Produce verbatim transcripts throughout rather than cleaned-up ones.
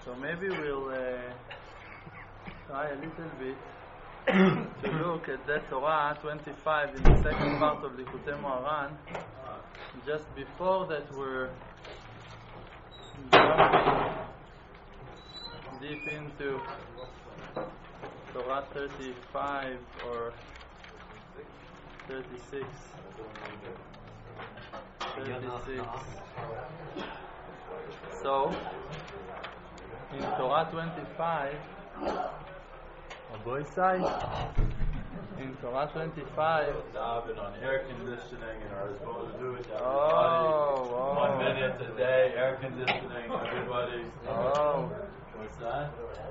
So maybe we'll uh, try a little bit to look at that Torah twenty-five in the second part of Likutei Moharan. Just before that, we're jumping deep into Torah thirty-five or thirty-six. thirty-six. So, in Torah twenty-five, oh boy, side. In Torah twenty-five, Daven on air conditioning and are supposed to do it. Oh, oh. One minute a day, air conditioning, everybody. Oh. What's that?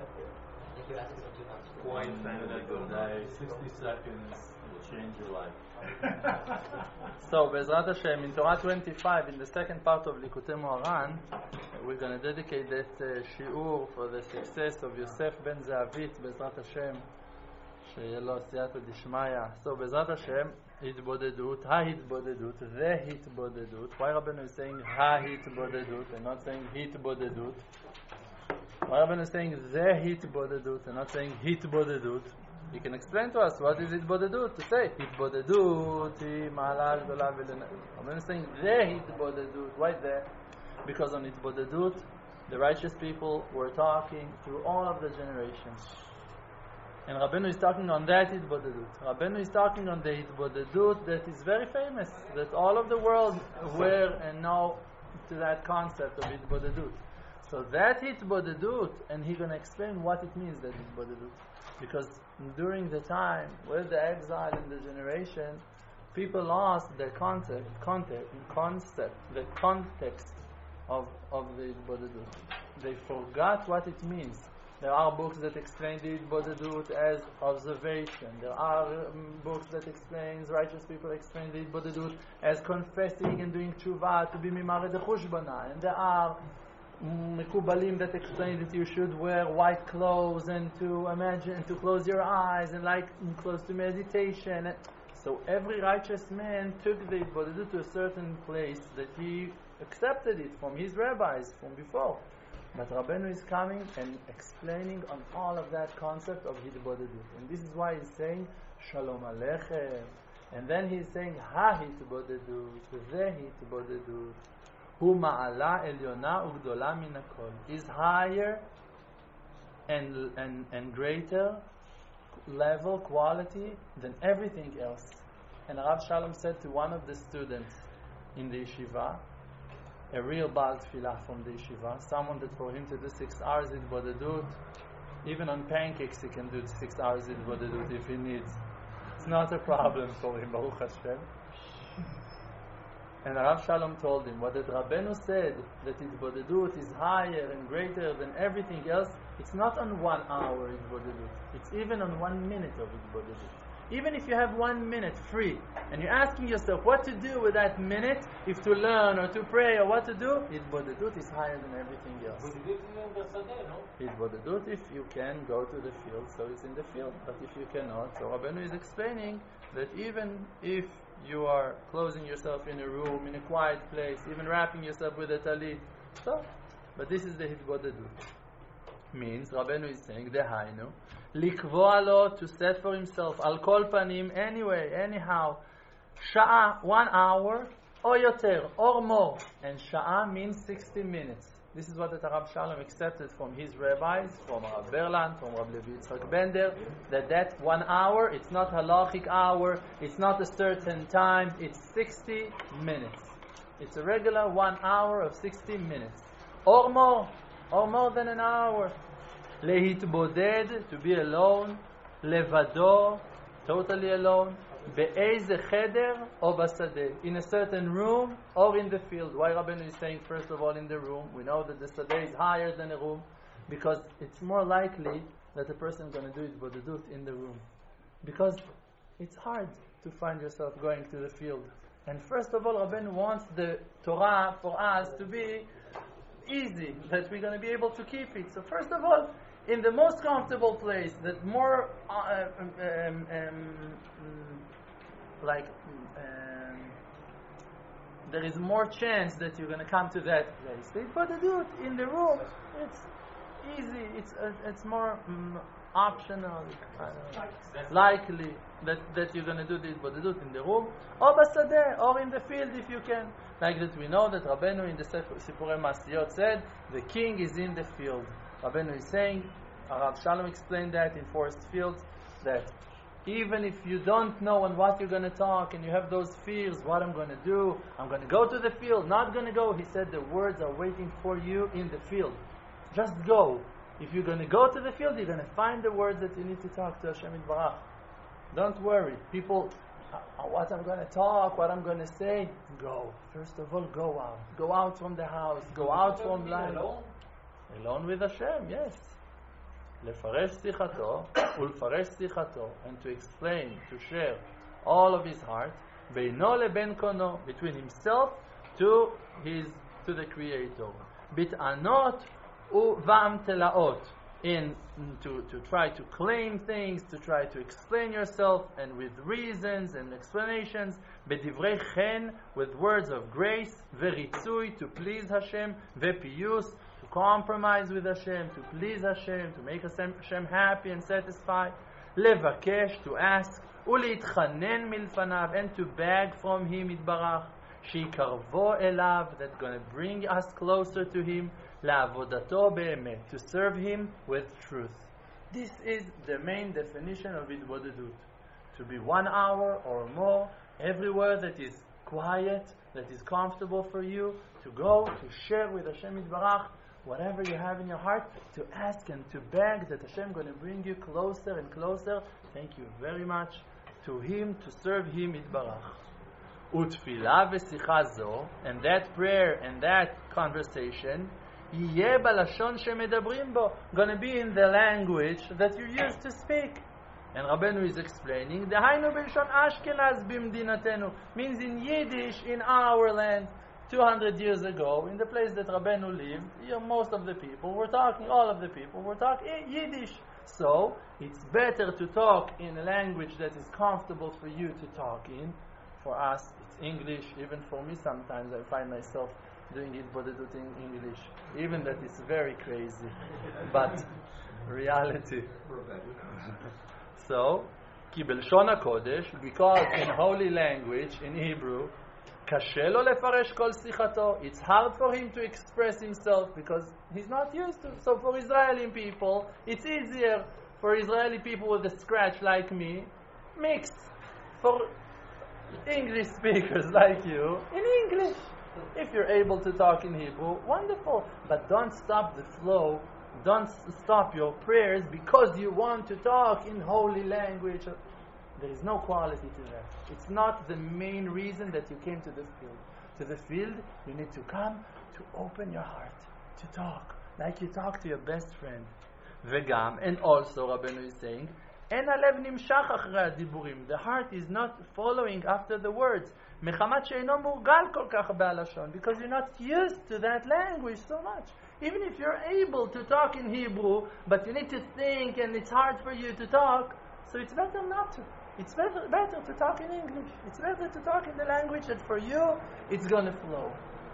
One minute a day, sixty seconds will change your life. So, Bezrat Hashem, in Torah twenty-five, in the second part of Likutei Moharan, we're going to dedicate that uh, shiur for the success of Yosef ben Ze'avit, Bezrat Hashem, שיהיה לו סייעתא דשמיא. So, Bezrat Hashem, התבודדות, ההתבודדות, the התבודדות. Why Rabbeinu is saying ההתבודדות and not saying התבודדות? Why Rabbeinu is saying the התבודדות and not saying התבודדות? You can explain to us what is התבודדות, to say התבודדות היא מעלה גדולה ולנ... Rabbeinu is saying the התבודדות. Why there? Because on התבודדות, the righteous people were talking through all of the generations. And Rabbeinu is talking on that Hitbodedut. Rabbeinu is talking on the Hitbodedut that is very famous, that all of the world were and know to that concept of Hitbodedut. So that Hitbodedut, and he's going to explain what it means, that Hitbodedut. Because during the time with the exile and the generation, people lost the concept, concept, concept the context of, of the Hitbodedut. They forgot what it means. There are books that explain the Hitbodedut as observation. There are um, books that explain, righteous people explain the Hitbodedut as confessing and doing tshuva to be mimare de chushbana. And there are mekubalim that explain that you should wear white clothes and to imagine and to close your eyes and like close to meditation. And so every righteous man took the Hitbodedut to a certain place that he accepted it from his rabbis from before. But Rabbeinu is coming and explaining on all of that concept of Hitbodedut. And this is why he's saying, Shalom Aleichem. And then he's saying, Ha Hitbodedut, the Hitbodedut, Hu Ma'ala Elyona Ugdola Min Hakol, is higher and, and, and greater level, quality than everything else. And Rav Shalom said to one of the students in the yeshiva, a real Baal Tfilah from the yeshiva, someone that for him to do six hours Hitbodedut, even on pancakes he can do six hours Hitbodedut if he needs. It's not a problem for him, Baruch Hashem. And Rav Shalom told him, what that Rabbeinu said, that Hitbodedut is higher and greater than everything else, it's not on one hour Hitbodedut, it's even on one minute of Hitbodedut. Even if you have one minute free, and you're asking yourself what to do with that minute, if to learn or to pray or what to do, Hitbodedut is higher than everything else. Hitbodedut, if you can go to the field, so it's in the field. But if you cannot, so Rabbeinu is explaining that even if you are closing yourself in a room, in a quiet place, even wrapping yourself with a talit, so, but this is the Hitbodedut. Means, Rabbeinu is saying, Dehainu, likvoa lo, to set for himself, al kol panim, anyway, anyhow, sha'a, one hour, or yoter, or more. And sha'a means sixty minutes. This is what the Rav Shalom accepted from his rabbis, from Rav Berland, from Rav Levi Yitzchak Bender, that that one hour, it's not halachic hour, it's not a certain time, it's sixty minutes. It's a regular one hour of sixty minutes. Or more, or more than an hour. Lehitboded, to be alone. Levado, totally alone. Be'eze cheder or basadeh, in a certain room or in the field. Why Rabbeinu is saying first of all in the room? We know that the sadeh is higher than a room because it's more likely that a person is going to do it bodedut in the room, because it's hard to find yourself going to the field. And first of all, Rabbeinu wants the Torah for us to be easy, that we're going to be able to keep it. So first of all, in the most comfortable place, that more uh, um, um, um, like um, there is more chance that you're going to come to that place. But to do it in the room, it's it's uh, it's more mm, optional, I don't know, likely that, that you're going to do the התבודדות in the room, or בשדה, or in the field if you can. Like that we know that Rabbeinu in the Sipurei Masiyot said, the king is in the field. Rabbeinu is saying, Rav Shalom explained that in Forest Fields, that even if you don't know on what you're going to talk and you have those fears, what I'm going to do, I'm going to go to the field, not going to go, he said the words are waiting for you in the field. Just go. If you're going to go to the field, you're going to find the words that you need to talk to Hashem Yitbarach. Don't worry. People, uh, what I'm going to talk, what I'm going to say, go. First of all, go out. Go out from the house. Go out from life. Alone? Alone with Hashem, yes. לפרש שיחתו ולפרש שיחתו, and to explain, to share all of his heart, בינו לבין קונו, between himself to his, to the Creator. בטענות ובאמתלאות, in to, to try to claim things, to try to explain yourself, and with reasons and explanations, בדברי חן, with words of grace, וריצוי, to please Hashem, ופיוס, to compromise with Hashem, to please Hashem, to make Hashem, Hashem happy and satisfied, לבקש, to ask, ולהתחנן מלפניו, and to beg from Him יתברך, שיקרבו אליו, that's going to bring us closer to Him, לעבודתו באמת, to serve Him with truth. This is the main definition of התבודדות. To be one hour or more, everywhere that is quiet, that is comfortable for you, to go, to share with Hashem Yitbarach, whatever you have in your heart, to ask and to beg that Hashem is going to bring you closer and closer, thank you very much, to Him, to serve Him Yitbarach. ותפילה ושיחה זו, and that prayer and that conversation, יהיה בלשון שמדברים בו, going to be in the language that you used to speak. And Rabbeinu is explaining, דהיינו בלשון אשכנז במדינתנו, means in Yiddish in our land. two hundred years ago, in the place that Rabbeinu lived, you know, most of the people were talking, all of the people were talking Yiddish. So, it's better to talk in a language that is comfortable for you to talk in. For us, it's English. Even for me, sometimes I find myself doing it, but in English. Even that is very crazy. But, reality. So, כי בלשון הקודש, because in holy language, in Hebrew, קשה לו לפרש כל שיחתו. It's hard for him to express himself because he's not used to. So for Israeli people, it's easier for Israeli people with a scratch like me, mixed. For English speakers like you, in English. If you're able to talk in Hebrew, wonderful. But don't stop the flow. Don't stop your prayers because you want to talk in holy language. There is no quality to that. It's not the main reason that you came to the field. To the field, you need to come to open your heart, to talk, like you talk to your best friend. וגם, and also, Rabbeinu is saying, אין הלב נמשך אחרי הדיבורים. The heart is not following after the words. מחמת שאינו מורגל כל כך בלשון. Because you're not used to that language so much. Even if you're able to talk in Hebrew, but you need to think and it's hard for you to talk, so it's better not to. It's better, better to talk in English. It's better to talk in the language that for you, it's going to flow.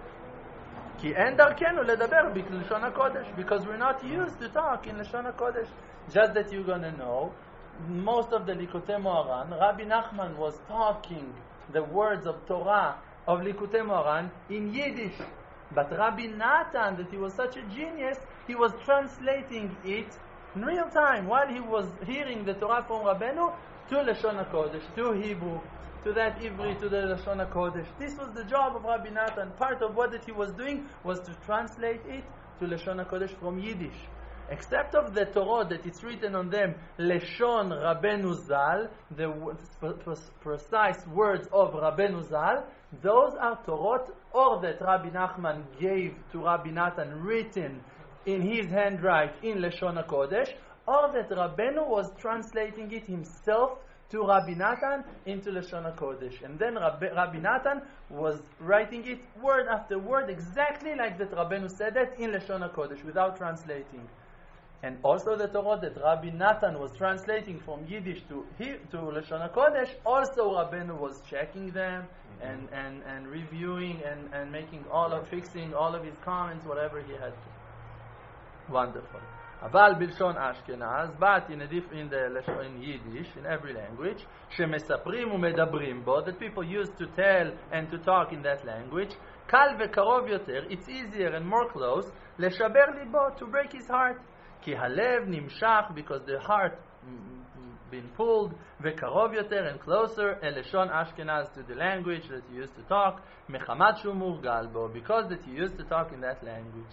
כי אין דרכנו לדבר בלשון הקודש. Because we're not used to talk in לשון הקודש. Just that you're going to know, most of the Likutei Moharan, Rabbi Nachman was talking the words of Torah of Likutei Moharan in Yiddish. But Rabbi Natan, that he was such a genius, he was translating it in real time while he was hearing the Torah from Rabbeinu to Lashon HaKodesh, to Hebrew, to that Ivri, to the Lashon HaKodesh. This was the job of Rabbi Natan. Part of what that he was doing was to translate it to Lashon HaKodesh from Yiddish. Except of the Torah that it's written on them, Lashon Rabbeinu Zal, the precise words of Rabbeinu Zal, those are Torot, or that Rabbi Nachman gave to Rabbi Natan written in his handwriting in Lashon HaKodesh, or that Rabbeinu was translating it himself to Rabbi Natan into Lashon HaKodesh. And then Rabbi, Rabbi Natan was writing it word after word exactly like that Rabbeinu said it in Lashon HaKodesh without translating. And also the Torah that Rabbi Natan was translating from Yiddish to to Lashon HaKodesh, also Rabbeinu was checking them mm-hmm. and, and, and reviewing and, and making all of, fixing all of his comments, whatever he had to. Wonderful. אבל בלשון אשכנז, but in, a diff, in, the, in Yiddish, in every language, שמספרים ומדברים בו, that people used to tell and to talk in that language, קל וקרוב יותר, it's easier and more close, לשבר ליבו, to break his heart. כי הלב נמשך, because the heart been pulled, וקרוב יותר and closer, אל לשון אשכנז, to the language that you used to talk, מחמת שהוא מורגל בו, because that you used to talk in that language.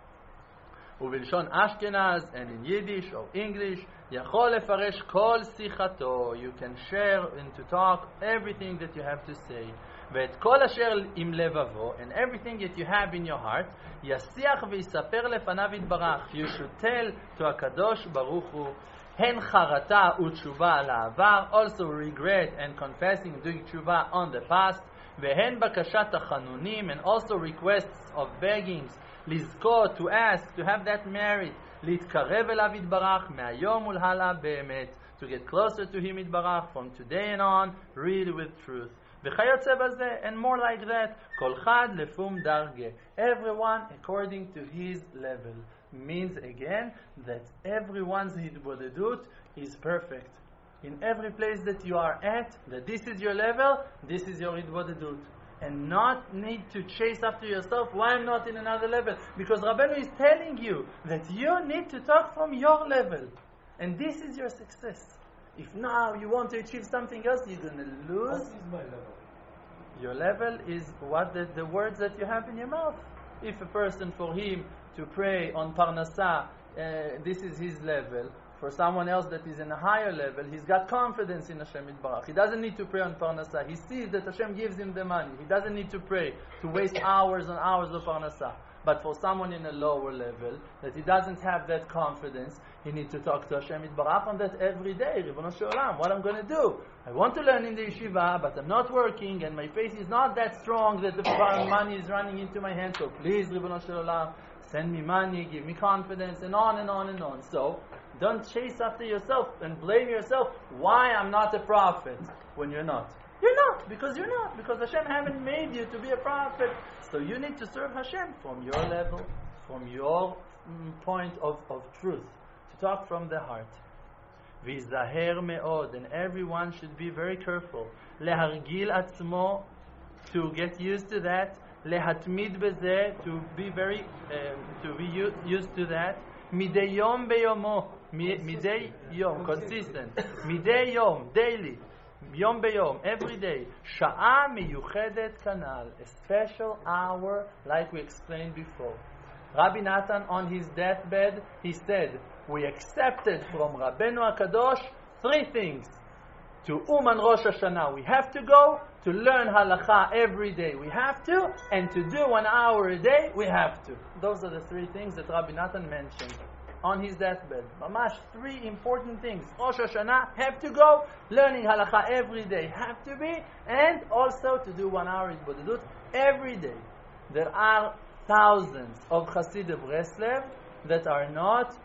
ובלשון אשכנז, and in Yiddish or English, יכול לפרש כל שיחתו, you can share and to talk everything that you have to say, ואת כל אשר עם לבבו, and everything that you have in your heart, ישיח ויספר לפניו יתברך, you should tell to הקדוש ברוך הוא, הן חרטה ותשובה על העבר, also regret and confessing, doing תשובה on the past, והן בקשת החנונים, and also requests of beggings, לזכות, to ask, to have that merit, להתקרב אליו יתברך, מהיום ולהלאה באמת, to get closer to him יתברך, from today and on, really with truth. וכיוצא בזה, and more like that, כל אחד לפום דרגה, everyone according to his level, means again that everyone's hitbodedut is perfect. In every place that you are at, that this is your level, this is your hitbodedut. And not need to chase after yourself, why I'm not in another level? Because Rabbeinu is telling you that you need to talk from your level. And this is your success. If now you want to achieve something else, you're going to lose. What is my level? Your level is what the, the words that you have in your mouth. If a person, for him to pray on Parnasah, uh, this is his level. For someone else that is in a higher level, he's got confidence in Hashem Yitbarach. He doesn't need to pray on Parnasah. He sees that Hashem gives him the money. He doesn't need to pray to waste hours and hours of Parnasah. But for someone in a lower level, that he doesn't have that confidence, he needs to talk to Hashem Yitbarach on that every day. Ribono shel olam, what I'm going to do? I want to learn in the yeshiva, but I'm not working, and my faith is not that strong that the money is running into my hand. So please, Ribono shel olam, send me money, give me confidence, and on and on and on. So, don't chase after yourself and blame yourself why I'm not a prophet when you're not. You're not, because you're not, because Hashem haven't made you to be a prophet. So you need to serve Hashem from your level, from your mm, point of, of truth, to talk from the heart. V'zaher me'od, and everyone should be very careful. Lehargil atzmo, to get used to that. Lehatmid beze, to be very, um, to be u- used to that. Midei yom beyomo, midei yom, consistent. Midei yom, daily. Yom beyom, every day. Sha'a miyuchedet kanal, a special hour, like we explained before. Rabbi Natan, on his deathbed, he said, we accepted from Rabbeinu HaKadosh three things. To Uman Rosh Hashanah, we have to go. To learn halacha every day, we have to. And to do one hour a day, we have to. Those are the three things that Rabbi Natan mentioned on his deathbed. Mamash, three important things. Rosh Hashanah, have to go. Learning halacha every day, have to be. And also to do one hour hitbodedut every day. There are thousands of Chassidim Breslev that are not,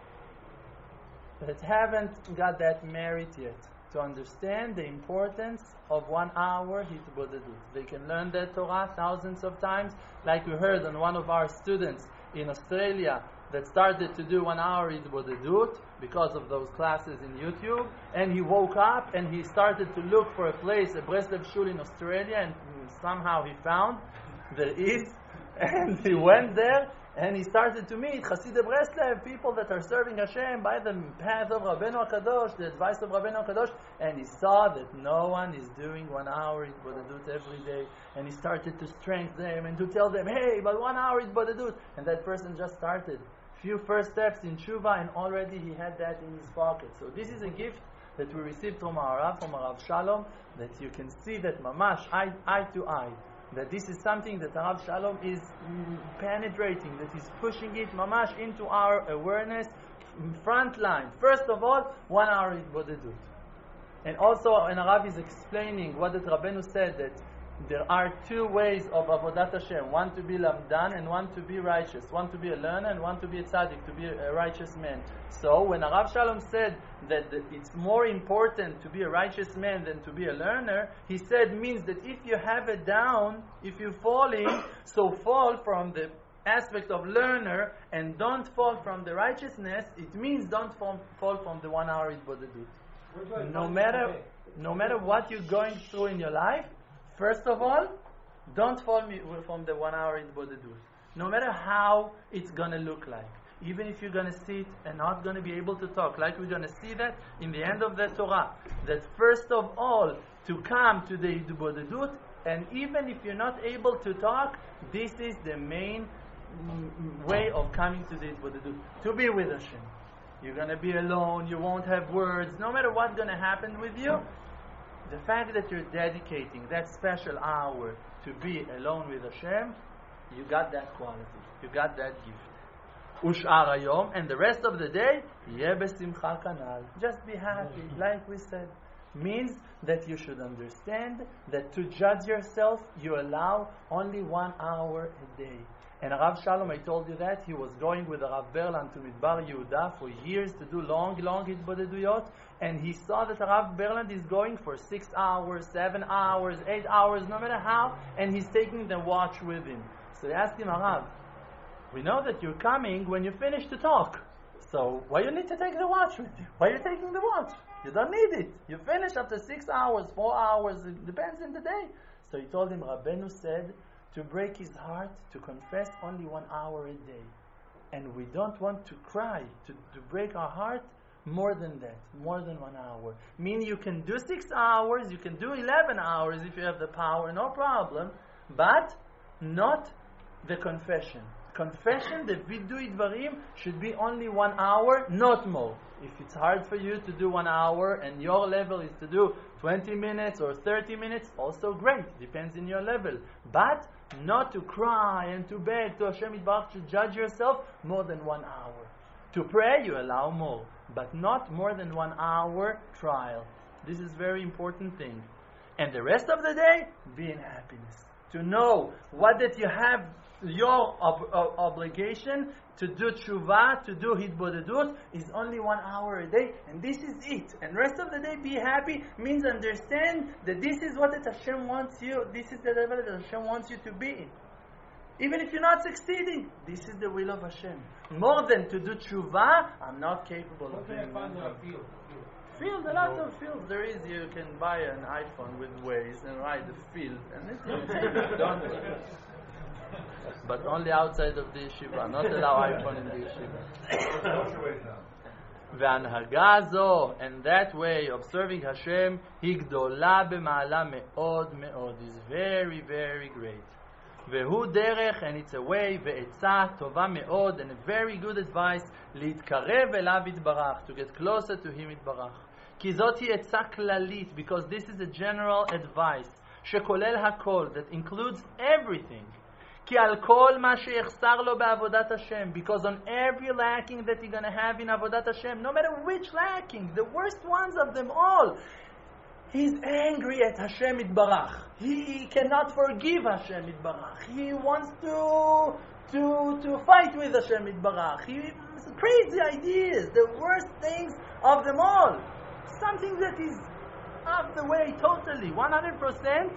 that haven't got that merit yet to understand the importance of one hour hitbodedut. They can learn that Torah thousands of times, like we heard on one of our students in Australia that started to do one hour hitbodedut because of those classes in YouTube, and he woke up and he started to look for a place, a Breslev shul in Australia, and somehow he found there is, and he went there and he started to meet Chassidim Breslev, people that are serving Hashem by the path of Rabbeinu HaKadosh, the advice of Rabbeinu HaKadosh, and he saw that no one is doing one hour hitbodedut every day, and he started to strengthen them and to tell them, hey, but one hour hitbodedut, and that person just started few first steps in tshuva, and already he had that in his pocket. So this is a gift that we received from our Rav, from our Rav Shalom, that you can see that mamash, eye, eye to eye, that this is something that Rav Shalom is mm, penetrating, that is pushing it mamash into our awareness, front line. First of all, one hour hitbodedut. And also, when Rav is explaining what the Rabbeinu said, that there are two ways of Avodat Hashem, one to be lamdan and one to be righteous, one to be a learner and one to be a tzaddik, to be a righteous man. So when Rav Shalom said that it's more important to be a righteous man than to be a learner, he said means that if you have it down, if you're falling, so fall from the aspect of learner and don't fall from the righteousness, it means don't fall, fall from the one hour Hitbodedut. No matter, no matter what you're going through in your life, first of all, don't fall me- from the one hour Hitbodedut. No matter how it's going to look like. Even if you're going to sit and not going to be able to talk, like we're going to see that in the end of the Torah, that first of all, to come to the Hitbodedut, and even if you're not able to talk, this is the main mm, way of coming to the Hitbodedut, to be with Hashem. You're going to be alone, you won't have words, no matter what's going to happen with you, the fact that you're dedicating that special hour to be alone with Hashem, you got that quality, you got that gift. Ush'ar hayom, and the rest of the day, yeh besimcha kanal. Just be happy, like we said. Means that you should understand that to judge yourself, you allow only one hour a day. And Rav Shalom, I told you that, he was going with Rav Berland to Midbar Yehuda for years to do long, long Hitbodeduyot, and he saw that Rav Berland is going for six hours, seven hours, eight hours, no matter how, and he's taking the watch with him. So they asked him, Rav, we know that you're coming when you finish to talk. So why you need to take the watch with you? Why are you taking the watch? You don't need it. You finish after six hours, four hours, it depends on the day. So he told him, Rabbeinu said, to break his heart, to confess only one hour a day. And we don't want to cry, to, to break our heart more than that, more than one hour. Meaning you can do six hours, you can do eleven hours if you have the power, no problem, but not the confession. Confession, the vidui dvarim, should be only one hour, not more. If it's hard for you to do one hour and your level is to do twenty minutes or thirty minutes, also great, depends on your level. But not to cry and to beg to Hashem Yitbarach to judge yourself more than one hour. To pray, you allow more, but not more than one hour trial. This is very important thing. And the rest of the day, be in happiness. To know what that you have your ob- ob- obligation to do tshuva, to do hitbodedut, is only one hour a day, and this is it. And rest of the day, be happy, means understand that this is what that Hashem wants you, this is the level that Hashem wants you to be. Even if you're not succeeding, this is the will of Hashem. More than to do tshuva, I'm not capable of doing it. Field, a lot of fields there is. You can buy an iPhone with Waze and ride the field, and it's done. But only outside of the yeshiva, not allow iPhone in the yeshiva. והנהגה זו, and that way of serving Hashem, היא גדולה במעלה מאוד מאוד, is very very great. והוא דרך, and it's a way, ועצה טובה מאוד, and a very good advice, להתקרב אליו יתברך, to get closer to him יתברך. כי זאת היא עצה כללית, because this is a general advice, שכולל הכל, that includes everything. כי על כל מה שיחסר לו בעבודת השם, because on every lacking that you're going to have in עבודת השם, no matter which lacking, the worst ones of them all, he's angry at Hashem Yitbarach. He cannot forgive Hashem Yitbarach. He wants to to to fight with Hashem Yitbarach. He has crazy ideas, the worst things of them all. Something that is off the way totally, one hundred percent.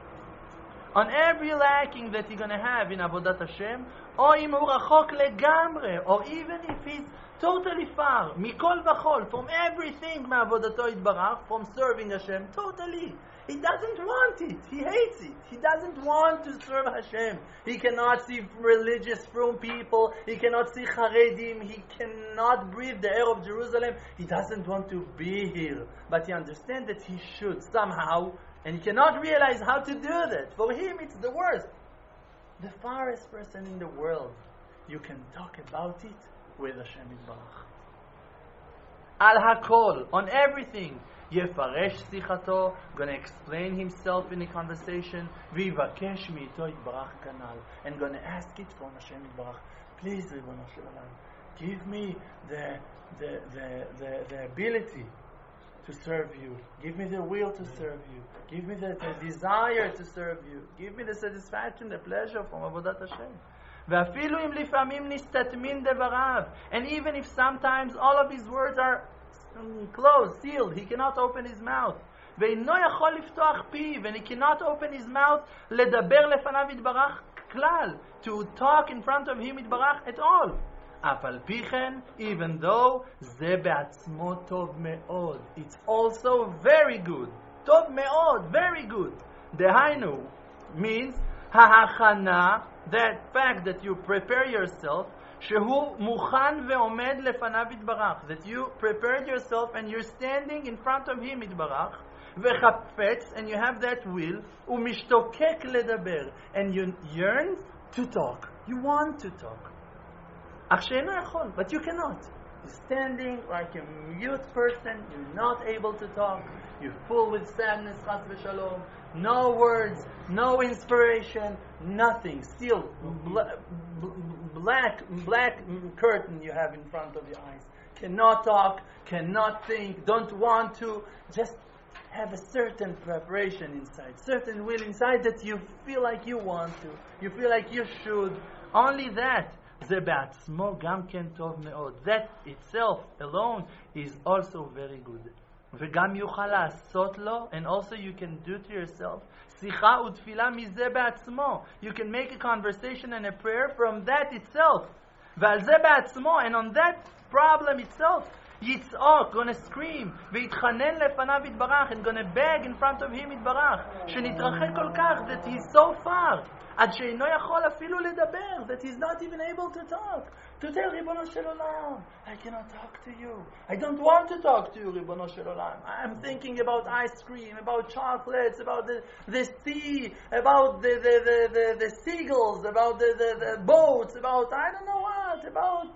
On every lacking that you're going to have in Avodat Hashem, or אם הוא רחוק לגמרי, or even if he's totally far, מכל וכול, from everything מעבודתו יתברך, from serving Hashem, totally. He doesn't want it. He hates it. He doesn't want to serve Hashem. He cannot see religious from people. He cannot see Haredim. He cannot breathe the air of Jerusalem. He doesn't want to be here. But he understands that he should somehow, and he cannot realize how to do that. For him, it's the worst. The farthest person in the world, you can talk about it with Hashem Yitbarach. Al hakol, on everything. יפרש שיחתו, going to explain himself in the conversation, ויבקש מאיתו יתברך כנ"ל, and going to ask it from Hashem Yitbarach. Please, ריבונו של עולם, give me the, the, the, the, the ability to serve you. Give me the will to serve you. Give me the, the desire to serve you. Give me the satisfaction, the pleasure from עבודת השם. ואפילו אם לפעמים נסתתמים דבריו, and even if sometimes all of his words are closed, sealed, he cannot open his mouth. ואינו יכול לפתוח פיו, and he cannot open his mouth לדבר לפניו יתברך klal to talk in front of him יתברך at all. אף על פי כן, even though זה בעצמו טוב מאוד. It's also very good. טוב מאוד, very good. דהיינו means ההכנה, that fact that you prepare yourself, שהוא מוכן ועומד לפניו יתברך, that you prepared yourself and you're standing in front of him יתברך, וחפץ, and you have that will, ומשתוקק לדבר, and you yearn to talk. You want to talk. אך שאינו יכול, but you cannot. You're standing like a mute person, you're not able to talk, you're full with sadness, chas v'shalom, no words, no inspiration, nothing. Still, bla- black, black curtain you have in front of your eyes. Cannot talk, cannot think, don't want to, just have a certain preparation inside, certain will inside that you feel like you want to, you feel like you should. Only that. זה בעצמו גם כן טוב מאוד. That itself alone is also very good. וגם יוכל לעשות לו, and also you can do to yourself, שיחה ותפילה מזה בעצמו. You can make a conversation and a prayer from that itself. ועל זה בעצמו, and on that problem itself, יצעוק, gonna scream, ויתחנן לפניו יתברך, and gonna beg in front of him יתברך, שנתרחק כל כך, that he's so far, עד שאינו יכול אפילו לדבר, that he's not even able to talk, to tell ריבונו של עולם, I cannot talk to you, I don't want to talk to you, ריבונו של עולם, I'm thinking about ice cream, about chocolates, about the, the sea, about the, the, the, the, the seagulls, about the, the, the boats, about I don't know what, about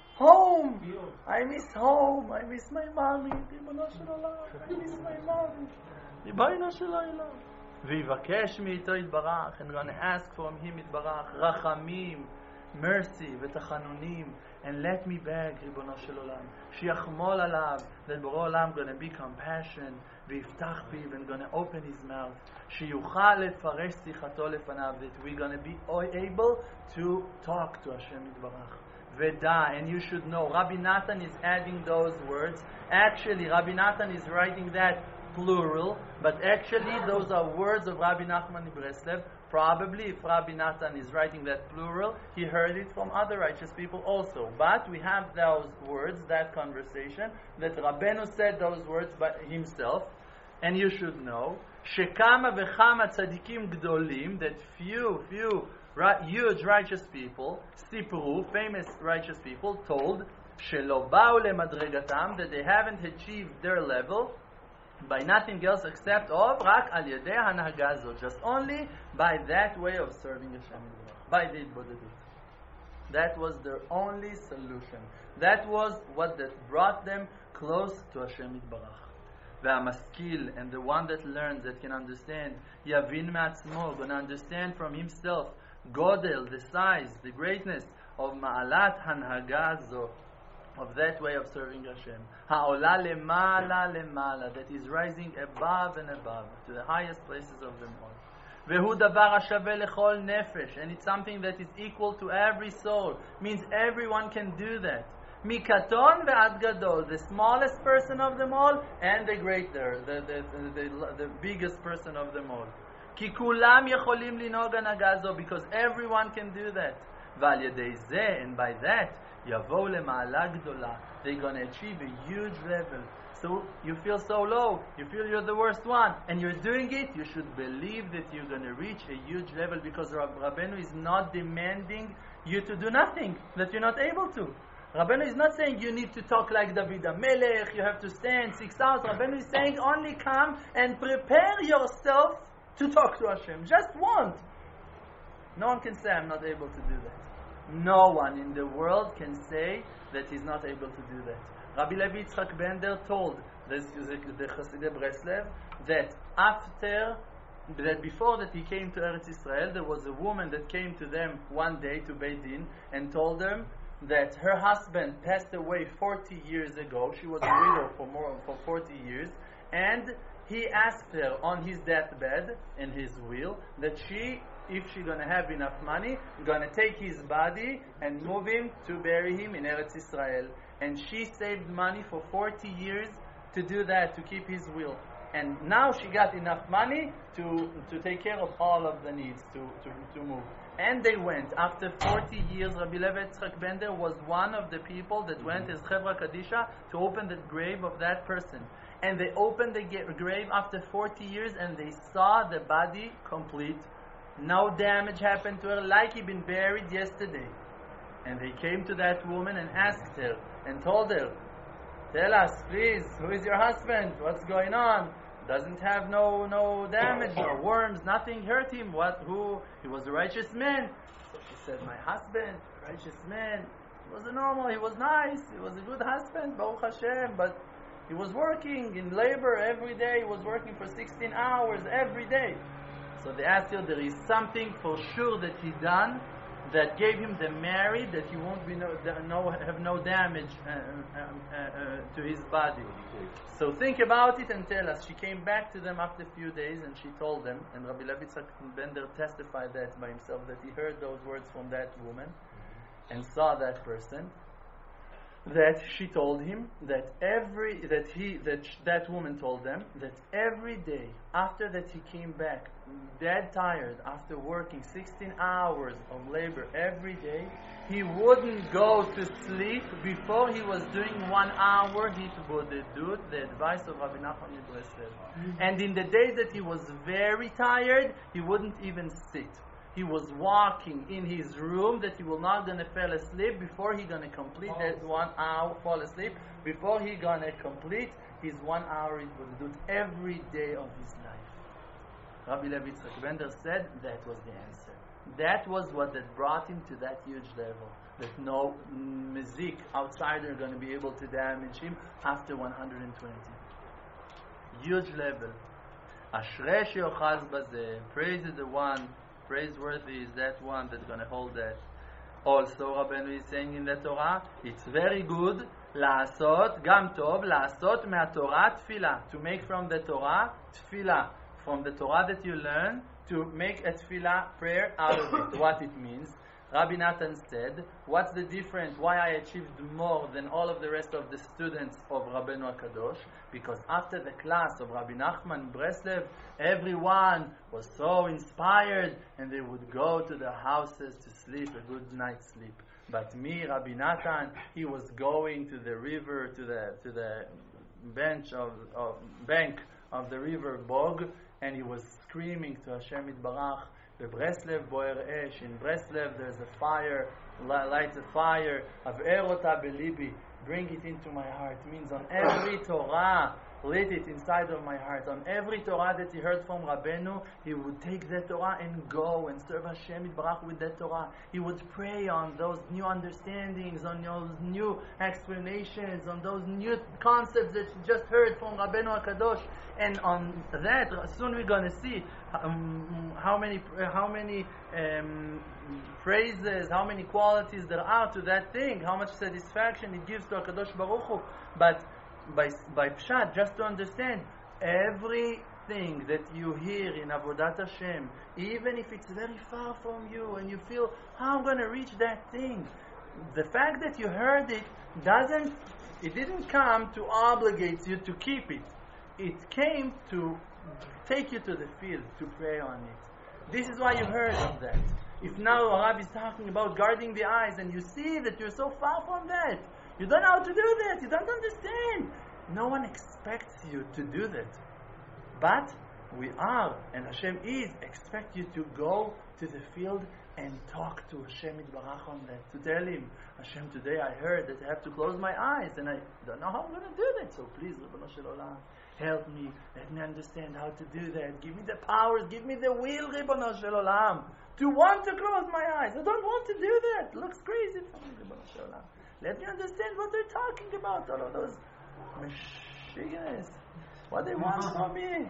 home. I miss home. I miss my mommy. ריבונו של עולם. I miss my mommy. ריבונו של עולם. ויבקש מאיתו יתברך. And gonna ask from him יתברך. רחמים, mercy ותחנונים. And let me beg, ריבונו של עולם. שיחמול עליו. That בורא עולם gonna be compassion. ויפתח פיו. And gonna open his mouth. שיוכל לפרש שיחתו לפניו. That we're gonna be able to talk to Hashem יתברך. Veda, and you should know, Rabbi Natan is adding those words. Actually, Rabbi Natan is writing that plural, but actually those are words of Rabbi Nachman of Breslev. Probably, if Rabbi Natan is writing that plural, he heard it from other righteous people also. But we have those words, that conversation, that Rabbeinu said those words by himself, and you should know, Shekama v'chama tzadikim gdolim, that few, few, Right, huge righteous people, Sipru, famous righteous people, told שלא באו למדרגתם, that they haven't achieved their level by nothing else except of רק על ידי ההנהגה הזאת, just only by that way of serving Hashem, by the התבודדות. That was their only solution. That was what that brought them close to Hashem יתברך. והמשכיל, and the one that learns, that can understand, יבין מעצמו, gonna understand from himself, Godel, the size, the greatness of Ma'alat Hanhaga Zo, of that way of serving Hashem. Ha'ola lemala lemala, that is rising above and above, to the highest places of them all. Vehu davar hashave lechol nefesh, and it's something that is equal to every soul, means everyone can do that. Mikaton ve'ad gadol, the smallest person of them all, and the greater, the, the, the, the, the biggest person of them all. כי כולם יכולים לנהוג הנהגה זו, because everyone can do that. ועל ידי זה, and by that, יבואו למעלה גדולה. They're going to achieve a huge level. So you feel so low, you feel you're the worst one, and you're doing it, you should believe that you're going to reach a huge level, because Rabbeinu is not demanding you to do nothing that you're not able to. Rabbeinu is not saying you need to talk like David HaMelech, you have to stand six hours. Rabbeinu is saying only come and prepare yourself to talk to Hashem. Just want. No one can say I'm not able to do that. No one in the world can say that he's not able to do that. Rabbi Levi Yitzchak Bender told this, the Chasidei Breslev that after, that before that he came to Eretz Israel, there was a woman that came to them one day to Beit Din and told them that her husband passed away forty years ago. She was a widow for more for forty years, and he asked her on his deathbed, in his will, that she, if she's going to have enough money, going to take his body and move him to bury him in Eretz Israel. And she saved money for forty years to do that, to keep his will. And now she got enough money to to take care of all of the needs to, to, to move. And they went. After forty years, Rabbi Levi Yitzchak Bender was one of the people that went as Chevra Kadisha to open the grave of that person. And they opened the ga- grave after forty years and they saw the body complete. No damage happened to her, like he'd been buried yesterday. And they came to that woman and asked her and told her, tell us, please, who is your husband? What's going on? Doesn't have no no damage, no worms, nothing hurt him. What? Who? He was a righteous man. So she said, my husband, righteous man. He was a normal, he was nice, he was a good husband, Baruch Hashem, but he was working in labor every day. He was working for sixteen hours every day. So they asked her, there is something for sure that he done that gave him the merit that he won't be no, no have no damage uh, uh, uh, uh, to his body. So think about it and tell us. She came back to them after a few days and she told them, and Rabbi Levi Yitzchak Bender testified that by himself, that he heard those words from that woman and saw that person, that she told him that every that he that sh- that woman told them that every day after that he came back dead tired after working sixteen hours of labor every day, he wouldn't go to sleep before he was doing one hour hitbud, the advice of Rabbi Nachman of Breslev. Mm-hmm. And in the days that he was very tired, he wouldn't even sit. He was walking in his room that he will not gonna fall asleep before he gonna complete that one hour, fall asleep, before he gonna complete his one hour hitbud every day of his life. Rabbi Levi Yitzchak Bender said that was the answer. That was what that brought him to that huge level. That no mazik, outsider, going to be able to damage him after one hundred twenty. Huge level. Ashrei she'ochaz bazeh. Praise is the one, praiseworthy is that one that's going to hold that. Also, Rabbeinu is saying in the Torah, it's very good, לעשות, גם טוב, לעשות מהתורה תפילה. To make from the Torah, תפילה. From the Torah that you learn, to make a tefillah prayer out of it. What it means. Rabbi Natan said, what's the difference, why I achieved more than all of the rest of the students of Rabbeinu HaKadosh? Because after the class of Rabbi Nachman Breslev, everyone was so inspired and they would go to their houses to sleep, a good night's sleep. But me, Rabbi Natan, he was going to the river, to the to the bench of, of bank of the river Bog, and he was screaming to Hashem Yitbarach, Breslev boer esh. In Breslev there's a fire, light a fire. Av'er ota belibi, bring it into my heart. Means on every Torah, lit it inside of my heart. On every Torah that he heard from Rabbeinu, he would take that Torah and go and serve Hashem Yitbarach with that Torah. He would pray on those new understandings, on those new explanations, on those new concepts that he just heard from Rabbeinu HaKadosh. And on that, soon we're going to see um, how many how many um, phrases, how many qualities there are to that thing, how much satisfaction it gives to HaKadosh Baruch Hu. But by by Pshat, just to understand, everything that you hear in Avodat Hashem, even if it's very far from you and you feel, how I'm going to reach that thing, the fact that you heard it doesn't, it didn't come to obligate you to keep it. It came to take you to the field to pray on it. This is why you heard of that. If now a Rabbi is talking about guarding the eyes and you see that you're so far from that, you don't know how to do that, you don't understand. No one expects you to do that. But we are, and Hashem is, expect you to go to the field and talk to Hashem Yitbarach on that. To tell him, Hashem, today I heard that I have to close my eyes and I don't know how I'm going to do that. So please, Ribono Shel Olam, help me, let me understand how to do that. Give me the powers, give me the will, Ribono Shel Olam, to want to close my eyes. I don't want to do that. It looks crazy for me, Ribono Shel Olam. Let me understand what they're talking about. All of those machines, what they want from me.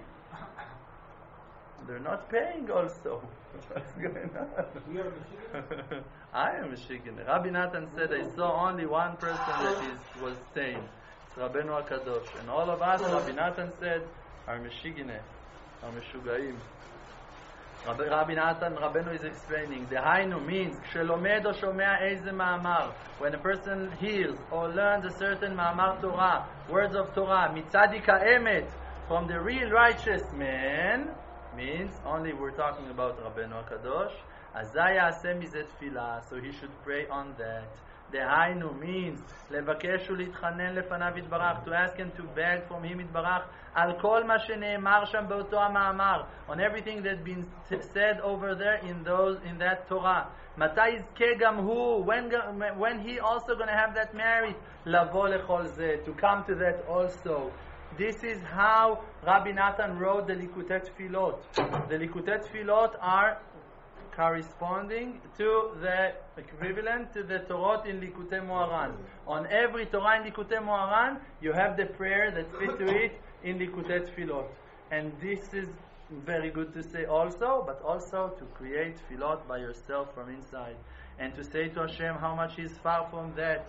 They're not paying also. What's going on? We are Michigan. I am Michigan. Rabbi Natan said, I saw only one person that is, was sane. It's Rabbeinu HaKadosh. And all of us, Rabbi Natan said, are Michigan, are Meshugaim. Rabbi, Rabbi Natan, Rabbeinu is explaining, the Hainu means, כשלומד או שומע איזה מאמר. When a person hears or learns a certain מאמר Torah, words of Torah, מצדיק האמת, from the real righteous man, means only we're talking about Rabbeinu HaKadosh, Azai ya'aseh mizeh tefillah, so he should pray on that. דהיינו means לבקש ולהתחנן לפניו יתברך, to ask and to beg from him יתברך על כל מה שנאמר שם באותו המאמר, on everything that been said over there in those in that Torah. מתי יזכה גם הוא, when, when he also going to have that merit, לבוא לכל זה, to come to that also. This is how Rabbi Natan wrote the Likutei Tfilot. The Likutei Tfilot are corresponding to the equivalent to the Torah in Likutei Moharan. On every Torah in Likutei Moharan, you have the prayer that fits to it in Likutei Tfilot. And this is very good to say also, but also to create tfilot by yourself from inside. And to say to Hashem how much He's far from that.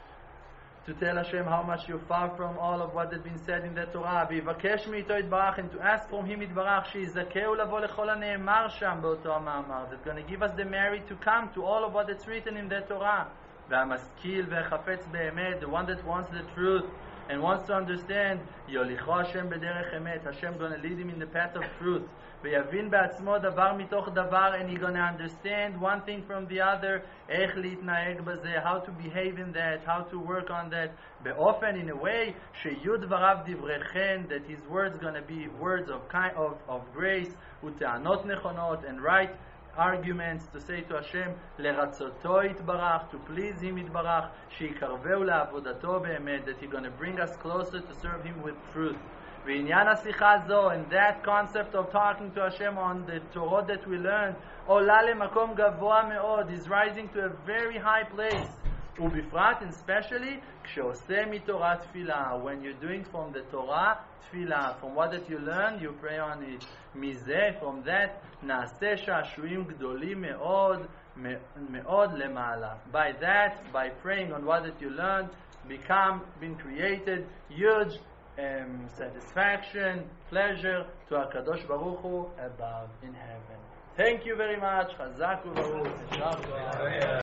To tell Hashem how much you're far from all of what has been said in the Torah. ויבקש מאיתו יתברך, and to ask from him יתברך, שיזכהו לבוא לכל הנאמר שם באותו המאמר. That's going to give us the merit to come to all of what is written in the Torah. והמשכיל והחפץ באמת, the one that wants the truth and wants to understand, יוליכו השם בדרך אמת. Hashem going to lead him in the path of truth. ויבין בעצמו דבר מתוך דבר, and he's going to understand one thing from the other, איך להתנהג בזה, how to behave in that, how to work on that, באופן, in a way, שיהיו דבריו דברי חן, that his words going to be words of, kind, of, of grace, וטענות נכונות, and right arguments, to say to Hashem, לרצותו יתברך, to please him יתברך, שיקרבהו לעבודתו באמת, that he's going to bring us closer to serve him with truth. ועניין השיחה זו, and that concept of talking to Hashem on the Torah that we learned, עולה למקום גבוה מאוד, is rising to a very high place. ובפרט, and especially, כשעושה מתורה תפילה, when you're doing from the Torah תפילה, from what that you learn, you pray on it. מזה, from that, נעשה שעשועים גדולים מאוד, מאוד למעלה. By that, by praying on what that you learned, become, been created, huge Um, satisfaction, pleasure to HaKadosh Baruch Hu above in heaven. Thank you very much. Chazak u'baruch.